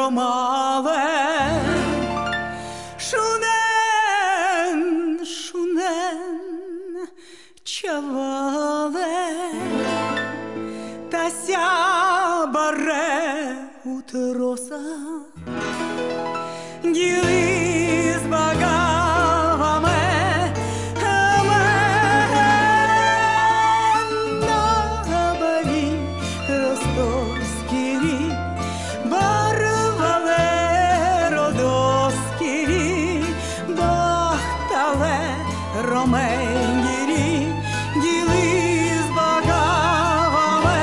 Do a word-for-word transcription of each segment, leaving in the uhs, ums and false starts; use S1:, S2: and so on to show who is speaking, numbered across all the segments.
S1: małe. Szunen, szunen, чавале, тася баре утроса, гилиз багаваме, амен набари ростовскири, барвале родоскири, бахтале роменгири, гилиз багаваме,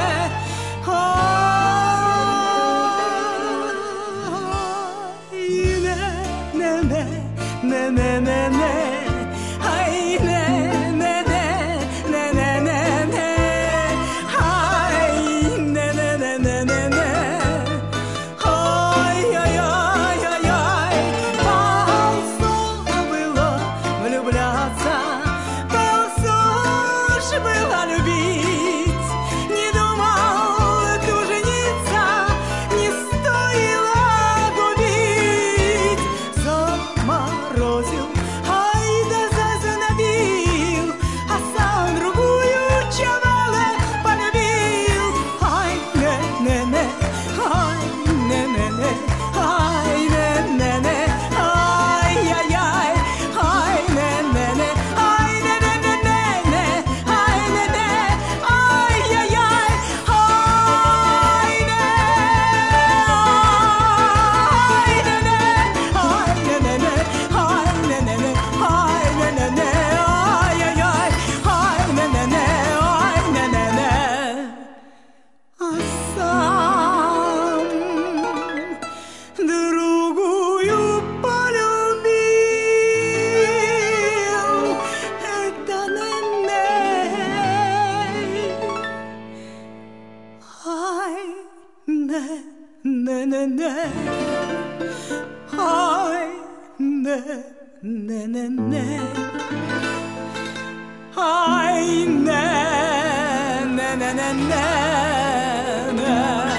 S1: ай не не не не не не, ай не не не не не не не, ай не не не не не не, ай ай ай ай ай, ползу было влюбляться, ползу ж было любить, не думал ты жениться, не стоило губить, заморозил, ай да зазнобил, а сам другую чавале полюбил, ай не не не, ай не не не, ай не не не, ай ай ай, ай не не не, ай не не не не не, ай не не, ай ай ай, ай не, ай не не, ай не не не, ай не не не, ай не не не, ай ай ай, ай не не не, ай не не не, а сам другую полюбил, это не-не, ай не-не-не-не, ай не-не-не-не, ай не-не-не-не-не.